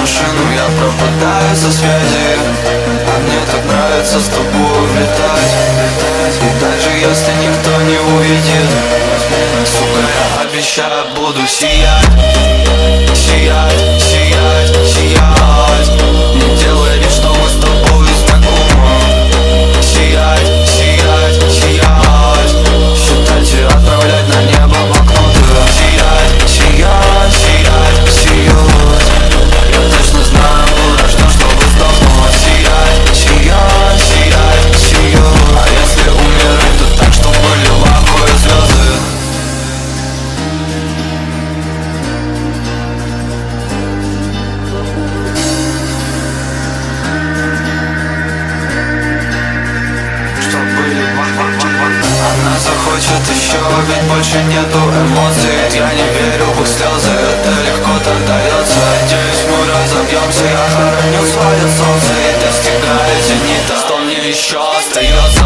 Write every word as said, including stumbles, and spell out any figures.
машину, я пропадаю со связи. А мне так нравится с тобой летать. И даже если никто не увидит, сука, я обещаю, буду сиять. Сиять, сиять, сиять. Не делай вид, что мы с тобой знакомы. Сиять, сиять, сиять. Считайте, отправлять на небо блокноты. Сиять, сиять, сиять, сиять. Я точно знаю, был рожден, чтобы сдохнуть. Сиять, сиять, сиять, сиять. А если умереть, то так, чтобы были лапы звезды. Она захочет еще, ведь больше нету эмоций. Я не верю в их слезы, это легко так дается. Надеюсь, мы разобьемся, я хороню свое солнце и достигаю зенита. Что мне еще остается?